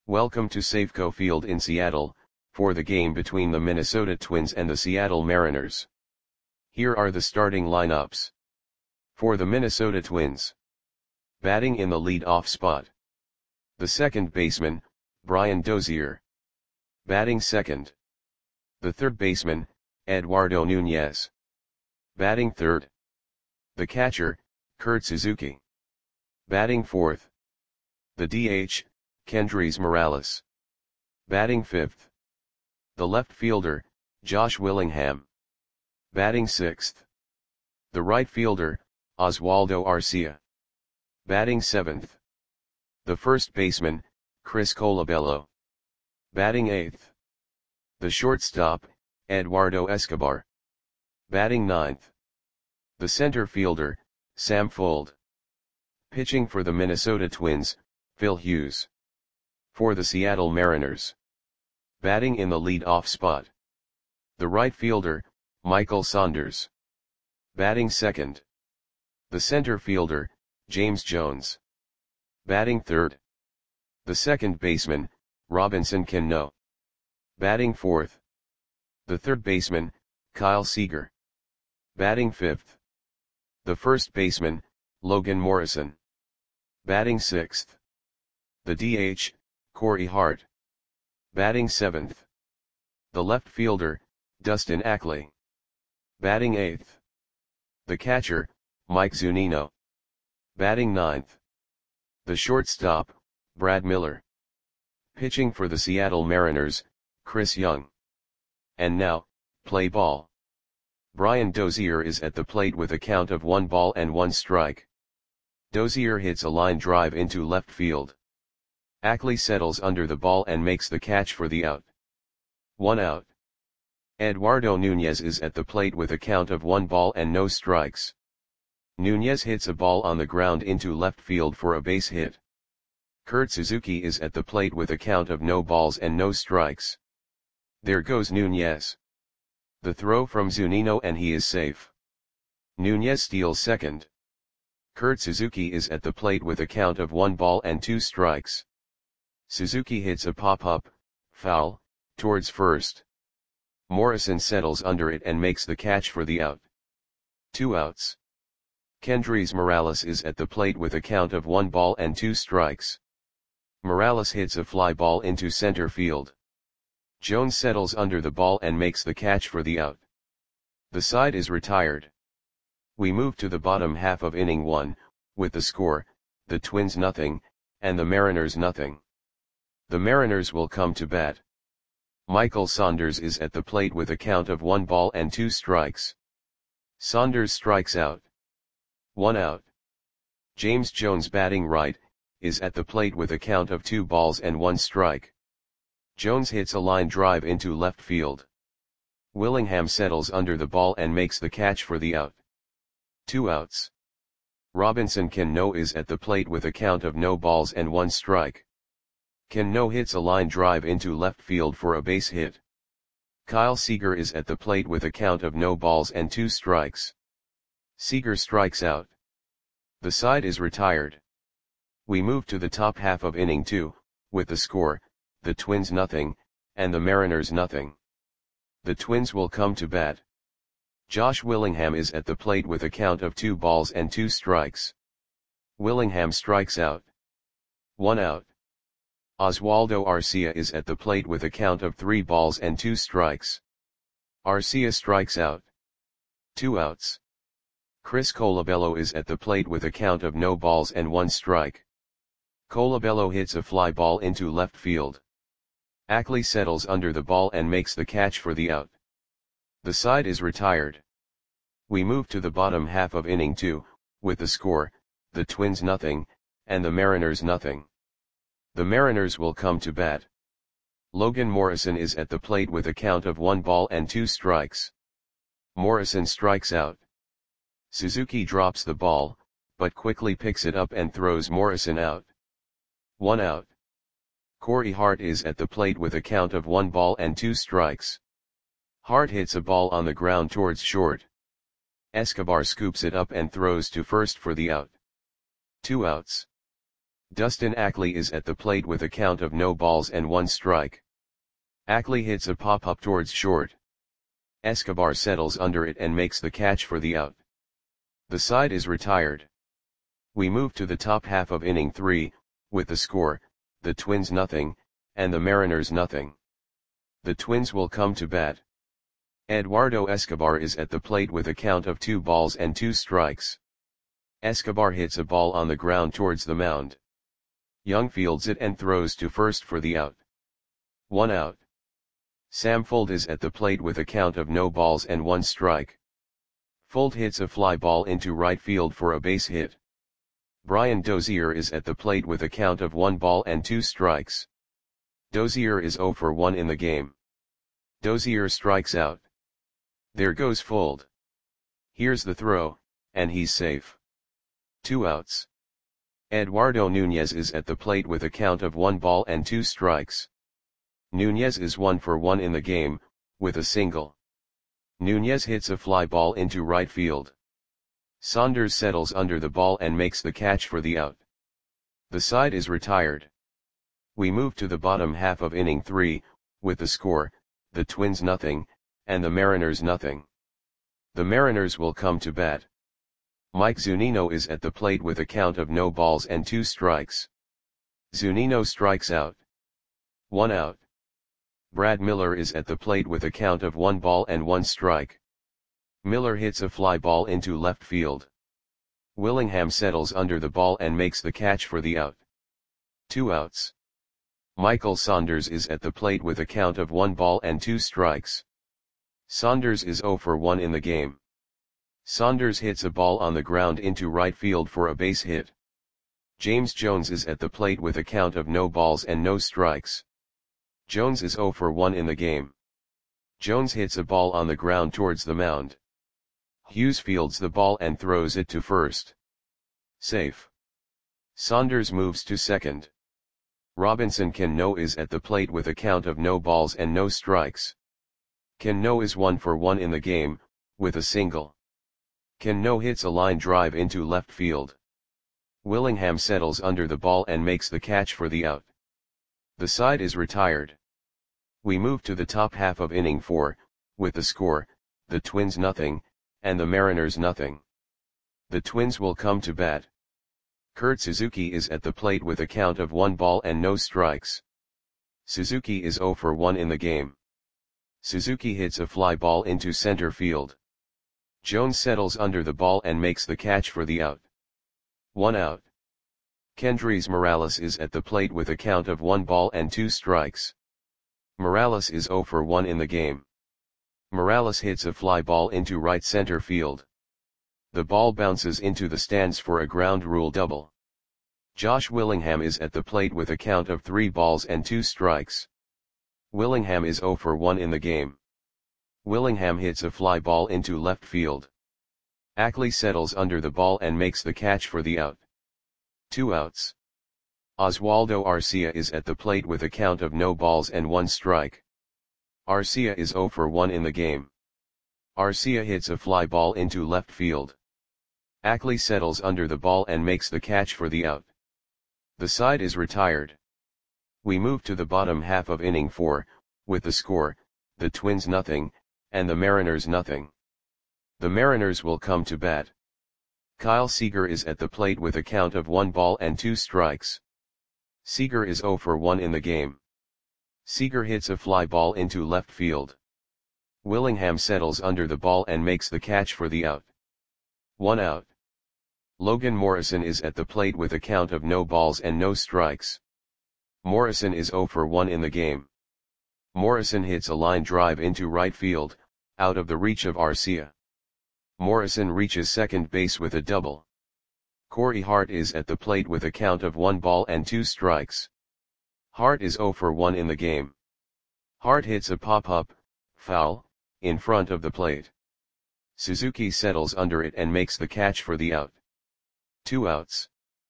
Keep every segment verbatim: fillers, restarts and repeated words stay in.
Welcome to Safeco Field in Seattle, for the game between the Minnesota Twins and the Seattle Mariners. Here are the starting lineups. For the Minnesota Twins. Batting in the lead-off spot. The second baseman, Brian Dozier. Batting second. The third baseman, Eduardo Nunez. Batting third. The catcher, Kurt Suzuki. Batting fourth. The D H, Kendrys Morales. Batting fifth. The left fielder, Josh Willingham. Batting sixth. The right fielder, Oswaldo Arcia. Batting seventh. The first baseman, Chris Colabello. Batting eighth. The shortstop, Eduardo Escobar. Batting ninth. The center fielder, Sam Fuld. Pitching for the Minnesota Twins, Phil Hughes. For the Seattle Mariners. Batting in the lead-off spot. The right fielder, Michael Saunders. Batting second. The center fielder, James Jones. Batting third. The second baseman, Robinson Cano. Batting fourth. The third baseman, Kyle Seager. Batting fifth. The first baseman, Logan Morrison. Batting sixth. The D H, Corey Hart. Batting seventh. The left fielder, Dustin Ackley. Batting eighth. The catcher, Mike Zunino. Batting ninth. The shortstop, Brad Miller. Pitching for the Seattle Mariners, Chris Young. And now, play ball. Brian Dozier is at the plate with a count of one ball and one strike. Dozier hits a line drive into left field. Ackley settles under the ball and makes the catch for the out. One out. Eduardo Nunez is at the plate with a count of one ball and no strikes. Nunez hits a ball on the ground into left field for a base hit. Kurt Suzuki is at the plate with a count of no balls and no strikes. There goes Nunez. The throw from Zunino and he is safe. Nunez steals second. Kurt Suzuki is at the plate with a count of one ball and two strikes. Suzuki hits a pop-up, foul, towards first. Morrison settles under it and makes the catch for the out. Two outs. Kendrys Morales is at the plate with a count of one ball and two strikes. Morales hits a fly ball into center field. Jones settles under the ball and makes the catch for the out. The side is retired. We move to the bottom half of inning one, with the score, the Twins nothing, and the Mariners nothing. The Mariners will come to bat. Michael Saunders is at the plate with a count of one ball and two strikes. Saunders strikes out. One out. James Jones batting right, is at the plate with a count of two balls and one strike. Jones hits a line drive into left field. Willingham settles under the ball and makes the catch for the out. Two outs. Robinson Cano is at the plate with a count of no balls and one strike. Cano hits a line drive into left field for a base hit. Kyle Seager is at the plate with a count of no balls and two strikes. Seager strikes out. The side is retired. We move to the top half of inning two, with the score, the Twins nothing, and the Mariners nothing. The Twins will come to bat. Josh Willingham is at the plate with a count of two balls and two strikes. Willingham strikes out. One out. Oswaldo Arcia is at the plate with a count of three balls and two strikes. Arcia strikes out. Two outs. Chris Colabello is at the plate with a count of no balls and one strike. Colabello hits a fly ball into left field. Ackley settles under the ball and makes the catch for the out. The side is retired. We move to the bottom half of inning two, with the score, the Twins nothing, and the Mariners nothing. The Mariners will come to bat. Logan Morrison is at the plate with a count of one ball and two strikes. Morrison strikes out. Suzuki drops the ball, but quickly picks it up and throws Morrison out. One out. Corey Hart is at the plate with a count of one ball and two strikes. Hart hits a ball on the ground towards short. Escobar scoops it up and throws to first for the out. Two outs. Dustin Ackley is at the plate with a count of no balls and one strike. Ackley hits a pop-up towards short. Escobar settles under it and makes the catch for the out. The side is retired. We move to the top half of inning three, with the score, the Twins nothing, and the Mariners nothing. The Twins will come to bat. Eduardo Escobar is at the plate with a count of two balls and two strikes. Escobar hits a ball on the ground towards the mound. Young fields it and throws to first for the out. One out. Sam Fuld is at the plate with a count of no balls and one strike. Fuld hits a fly ball into right field for a base hit. Brian Dozier is at the plate with a count of one ball and two strikes. Dozier is oh for one in the game. Dozier strikes out. There goes Fuld. Here's the throw, and he's safe. Two outs. Eduardo Nunez is at the plate with a count of one ball and two strikes. Nunez is one for one in the game, with a single. Nunez hits a fly ball into right field. Saunders settles under the ball and makes the catch for the out. The side is retired. We move to the bottom half of inning three, with the score, the Twins nothing, and the Mariners nothing. The Mariners will come to bat. Mike Zunino is at the plate with a count of no balls and two strikes. Zunino strikes out. One out. Brad Miller is at the plate with a count of one ball and one strike. Miller hits a fly ball into left field. Willingham settles under the ball and makes the catch for the out. Two outs. Michael Saunders is at the plate with a count of one ball and two strikes. Saunders is oh for one in the game. Saunders hits a ball on the ground into right field for a base hit. James Jones is at the plate with a count of no balls and no strikes. Jones is oh for one in the game. Jones hits a ball on the ground towards the mound. Hughes fields the ball and throws it to first. Safe. Saunders moves to second. Robinson Cano is at the plate with a count of no balls and no strikes. Cano is one for one in the game, with a single. Cano hits a line drive into left field. Willingham settles under the ball and makes the catch for the out. The side is retired. We move to the top half of inning four, with the score, the Twins nothing, and the Mariners nothing. The Twins will come to bat. Kurt Suzuki is at the plate with a count of one ball and no strikes. Suzuki is oh for one in the game. Suzuki hits a fly ball into center field. Jones settles under the ball and makes the catch for the out. One out. Kendrys Morales is at the plate with a count of one ball and two strikes. Morales is oh for one in the game. Morales hits a fly ball into right center field. The ball bounces into the stands for a ground rule double. Josh Willingham is at the plate with a count of three balls and two strikes. Willingham is oh for one in the game. Willingham hits a fly ball into left field. Ackley settles under the ball and makes the catch for the out. Two outs. Oswaldo Arcia is at the plate with a count of no balls and one strike. Arcia is oh for one in the game. Arcia hits a fly ball into left field. Ackley settles under the ball and makes the catch for the out. The side is retired. We move to the bottom half of inning four, with the score, the Twins nothing, and the Mariners nothing. The Mariners will come to bat. Kyle Seager is at the plate with a count of one ball and two strikes. Seager is oh for one in the game. Seager hits a fly ball into left field. Willingham settles under the ball and makes the catch for the out. One out. Logan Morrison is at the plate with a count of no balls and no strikes. Morrison is oh for one in the game. Morrison hits a line drive into right field, out of the reach of Arcia. Morrison reaches second base with a double. Corey Hart is at the plate with a count of one ball and two strikes. Hart is oh for one in the game. Hart hits a pop-up, foul, in front of the plate. Suzuki settles under it and makes the catch for the out. Two outs.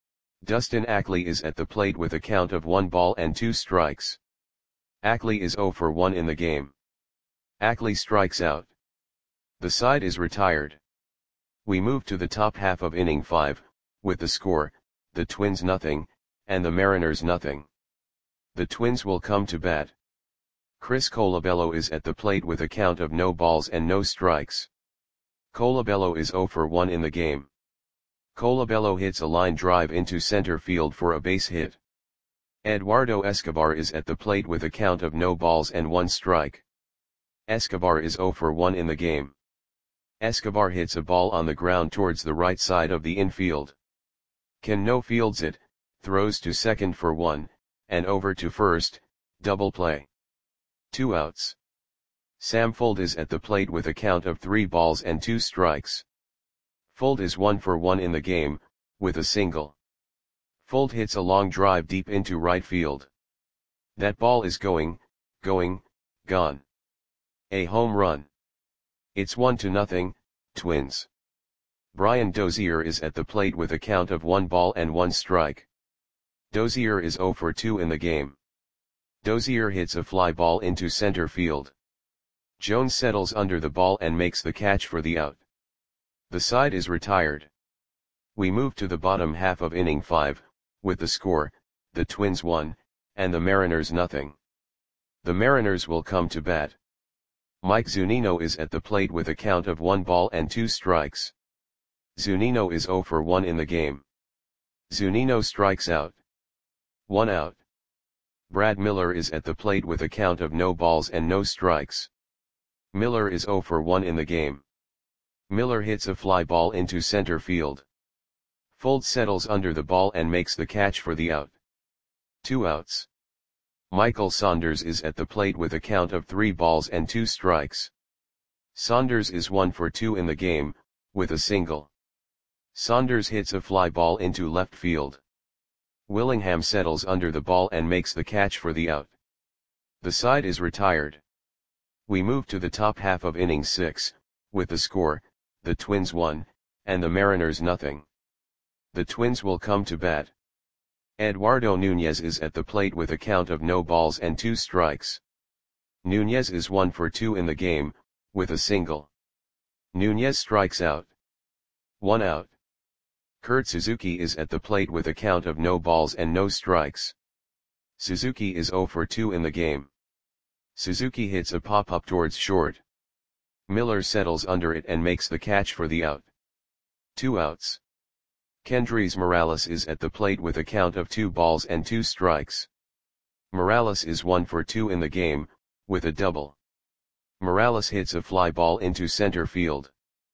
Dustin Ackley is at the plate with a count of one ball and two strikes. Ackley is oh for one in the game. Ackley strikes out. The side is retired. We move to the top half of inning five, with the score, the Twins nothing, and the Mariners nothing. The Twins will come to bat. Chris Colabello is at the plate with a count of no balls and no strikes. Colabello is zero for one in the game. Colabello hits a line drive into center field for a base hit. Eduardo Escobar is at the plate with a count of no balls and one strike. Escobar is zero for one in the game. Escobar hits a ball on the ground towards the right side of the infield. Cano fields it, throws to second for one, and over to first, double play. Two outs. Sam Fuld is at the plate with a count of three balls and two strikes. Fuld is one for one in the game, with a single. Fuld hits a long drive deep into right field. That ball is going, going, gone. A home run. It's one to nothing, Twins. Brian Dozier is at the plate with a count of one ball and one strike. Dozier is zero for two in the game. Dozier hits a fly ball into center field. Jones settles under the ball and makes the catch for the out. The side is retired. We move to the bottom half of inning five, with the score, the Twins one, and the Mariners nothing. The Mariners will come to bat. Mike Zunino is at the plate with a count of one ball and two strikes. Zunino is zero for one in the game. Zunino strikes out. One out. Brad Miller is at the plate with a count of no balls and no strikes. Miller is zero for one in the game. Miller hits a fly ball into center field. Fuld settles under the ball and makes the catch for the out. Two outs. Michael Saunders is at the plate with a count of three balls and two strikes. Saunders is one for two in the game, with a single. Saunders hits a fly ball into left field. Willingham settles under the ball and makes the catch for the out. The side is retired. We move to the top half of inning six, with the score, the Twins one, and the Mariners nothing. The Twins will come to bat. Eduardo Nunez is at the plate with a count of no balls and two strikes. Nunez is one for two in the game, with a single. Nunez strikes out. One out. Kurt Suzuki is at the plate with a count of no balls and no strikes. Suzuki is zero for two in the game. Suzuki hits a pop-up towards short. Miller settles under it and makes the catch for the out. Two outs. Kendrys Morales is at the plate with a count of two balls and two strikes. Morales is one for two in the game, with a double. Morales hits a fly ball into center field.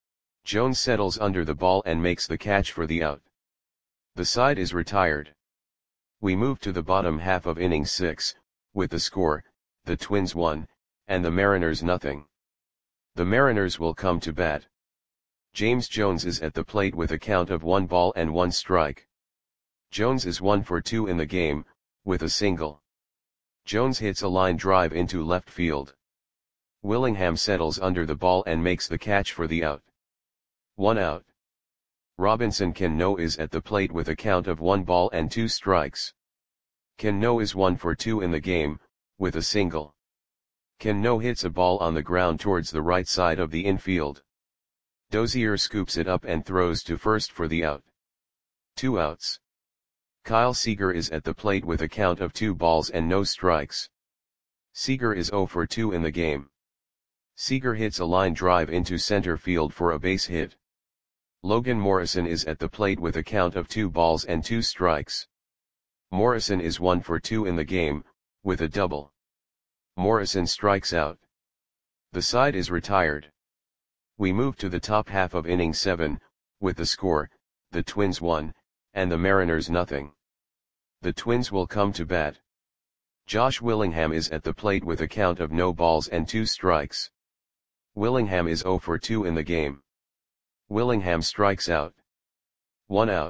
Jones settles under the ball and makes the catch for the out. The side is retired. We move to the bottom half of inning six, with the score, the Twins one, and the Mariners nothing. The Mariners will come to bat. James Jones is at the plate with a count of one ball and one strike. Jones is one for two in the game, with a single. Jones hits a line drive into left field. Willingham settles under the ball and makes the catch for the out. One out. Robinson Cano is at the plate with a count of one ball and two strikes. Cano is one for two in the game, with a single. Cano hits a ball on the ground towards the right side of the infield. Dozier scoops it up and throws to first for the out. Two outs. Kyle Seager is at the plate with a count of two balls and no strikes. Seager is zero for two in the game. Seager hits a line drive into center field for a base hit. Logan Morrison is at the plate with a count of two balls and two strikes. Morrison is one for two in the game, with a double. Morrison strikes out. The side is retired. We move to the top half of inning seven, with the score, the Twins one, and the Mariners nothing. The Twins will come to bat. Josh Willingham is at the plate with a count of no balls and two strikes. Willingham is zero for two in the game. Willingham strikes out. One out.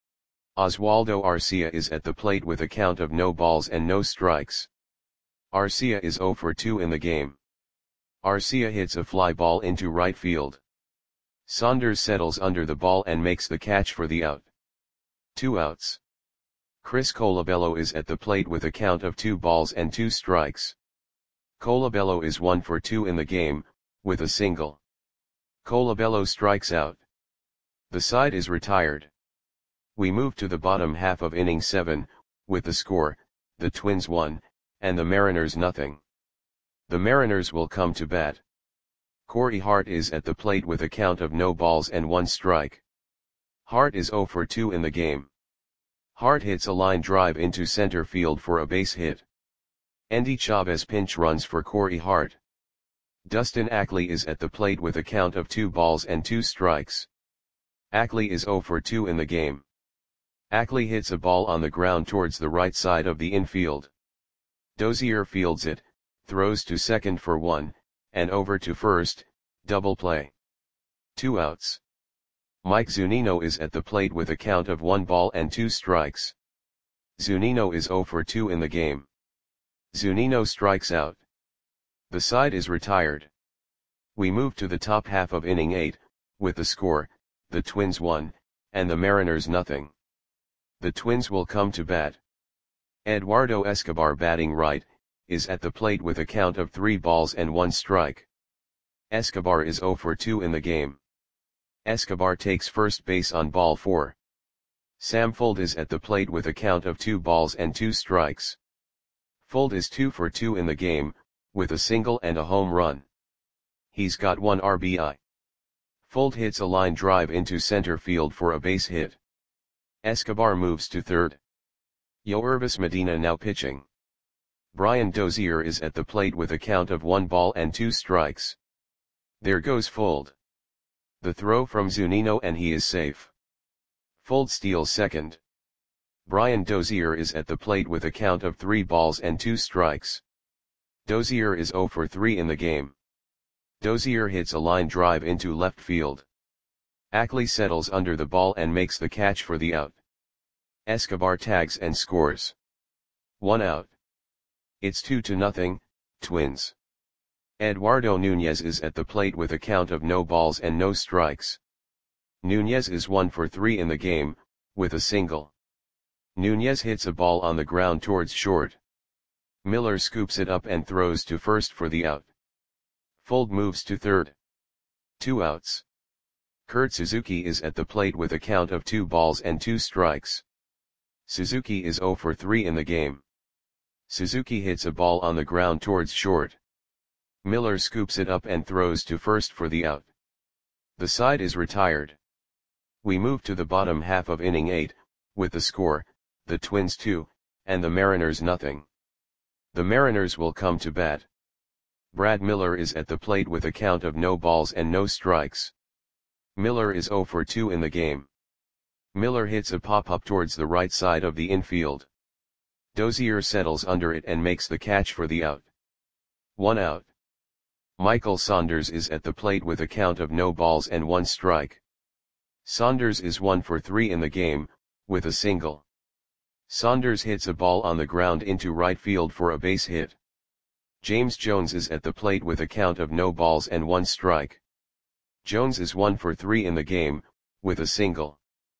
Oswaldo Arcia is at the plate with a count of no balls and no strikes. Arcia is zero for two in the game. Arcia hits a fly ball into right field. Saunders settles under the ball and makes the catch for the out. Two outs. Chris Colabello is at the plate with a count of two balls and two strikes. Colabello is one for two in the game, with a single. Colabello strikes out. The side is retired. We move to the bottom half of inning seven, with the score, the Twins one, and the Mariners nothing. The Mariners will come to bat. Corey Hart is at the plate with a count of no balls and one strike. Hart is oh for two in the game. Hart hits a line drive into center field for a base hit. Endy Chavez pinch runs for Corey Hart. Dustin Ackley is at the plate with a count of two balls and two strikes. Ackley is oh for two in the game. Ackley hits a ball on the ground towards the right side of the infield. Dozier fields it, throws to second for one, and over to first, double play. Two outs. Mike Zunino is at the plate with a count of one ball and two strikes. Zunino is oh for two in the game. Zunino strikes out. The side is retired. We move to the top half of inning eight, with the score, the Twins one, and the Mariners nothing. The Twins will come to bat. Eduardo Escobar, batting right, is at the plate with a count of three balls and one strike. Escobar is oh for two in the game. Escobar takes first base on ball four. Sam Fuld is at the plate with a count of two balls and two strikes. Fuld is two for two in the game, with a single and a home run. He's got one R B I. Fuld hits a line drive into center field for a base hit. Escobar moves to third. Yoervis Medina now pitching. Brian Dozier is at the plate with a count of one ball and two strikes. There goes Fuld. The throw from Zunino and he is safe. Fuld steals second. Brian Dozier is at the plate with a count of three balls and two strikes. Dozier is oh for three in the game. Dozier hits a line drive into left field. Ackley settles under the ball and makes the catch for the out. Escobar tags and scores. One out. It's two to nothing, Twins. Eduardo Nunez is at the plate with a count of no balls and no strikes. Nunez is one for three in the game, with a single. Nunez hits a ball on the ground towards short. Miller scoops it up and throws to first for the out. Fuld moves to third. Two outs. Kurt Suzuki is at the plate with a count of two balls and two strikes. Suzuki is oh for three in the game. Suzuki hits a ball on the ground towards short. Miller scoops it up and throws to first for the out. The side is retired. We move to the bottom half of inning eight, with the score, the Twins two, and the Mariners nothing. The Mariners will come to bat. Brad Miller is at the plate with a count of no balls and no strikes. Miller is oh for two in the game. Miller hits a pop-up towards the right side of the infield. Dozier settles under it and makes the catch for the out. One out. Michael Saunders is at the plate with a count of no balls and one strike. Saunders is one for three in the game, with a single. Saunders hits a ball on the ground into right field for a base hit. James Jones is at the plate with a count of no balls and one strike. Jones is one for three in the game, with a single.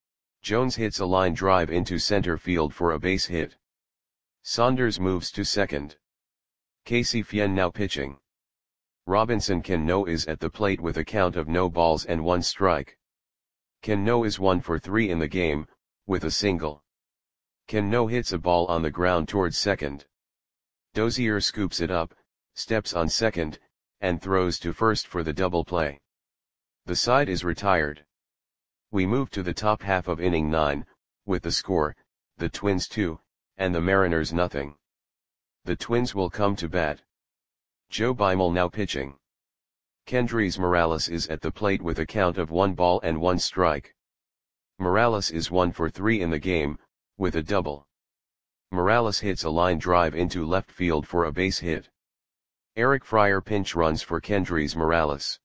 Jones hits a line drive into center field for a base hit. Saunders moves to second. Casey Fien now pitching. Robinson Cano is at the plate with a count of no balls and one strike. Cano is one for three in the game, with a single. Cano hits a ball on the ground towards second. Dozier scoops it up, steps on second, and throws to first for the double play. The side is retired. We move to the top half of inning nine, with the score, the Twins two, and the Mariners nothing. The Twins will come to bat. Joe Beimel now pitching. Kendrys Morales is at the plate with a count of one ball and one strike. Morales is one for three in the game, with a double. Morales hits a line drive into left field for a base hit. Eric Fryer pinch runs for Kendrys Morales.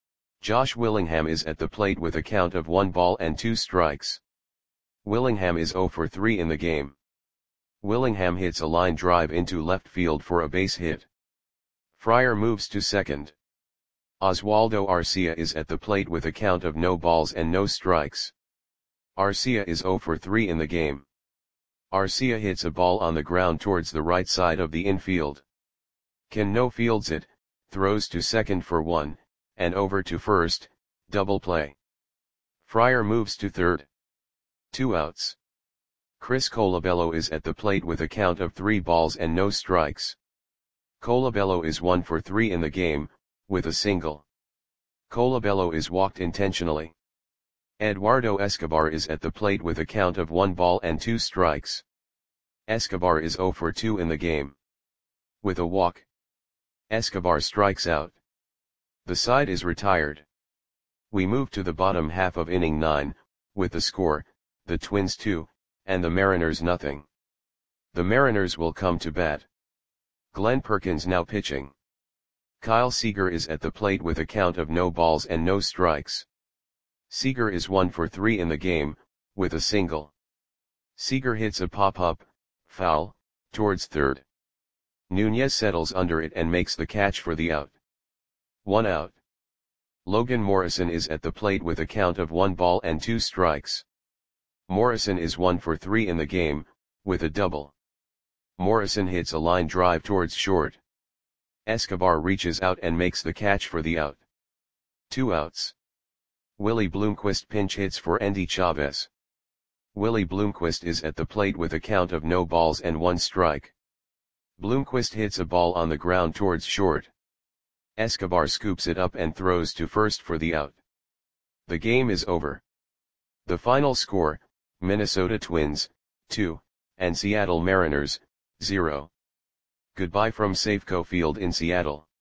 Josh Willingham is at the plate with a count of one ball and two strikes. Willingham is oh for three in the game. Willingham hits a line drive into left field for a base hit. Fryer moves to second. Oswaldo Arcia is at the plate with a count of no balls and no strikes. Arcia is oh for three in the game. Arcia hits a ball on the ground towards the right side of the infield. Cano fields it, throws to second for one, and over to first, double play. Fryer moves to third. Two outs. Chris Colabello is at the plate with a count of three balls and no strikes. Colabello is one for three in the game, with a single. Colabello is walked intentionally. Eduardo Escobar is at the plate with a count of one ball and two strikes. Escobar is zero for two in the game. With a walk, Escobar strikes out. The side is retired. We move to the bottom half of inning nine, with the score, the Twins two, and the Mariners nothing. The Mariners will come to bat. Glenn Perkins now pitching. Kyle Seager is at the plate with a count of no balls and no strikes. Seager is one for three in the game, with a single. Seager hits a pop-up, foul, towards third. Nunez settles under it and makes the catch for the out. One out. Logan Morrison is at the plate with a count of one ball and two strikes. Morrison is one for three in the game, with a double. Morrison hits a line drive towards short. Escobar reaches out and makes the catch for the out. Two outs. Willie Bloomquist pinch hits for Endy Chavez. Willie Bloomquist is at the plate with a count of no balls and one strike. Bloomquist hits a ball on the ground towards short. Escobar scoops it up and throws to first for the out. The game is over. The final score, Minnesota Twins, two, and Seattle Mariners, zero. Goodbye from Safeco Field in Seattle.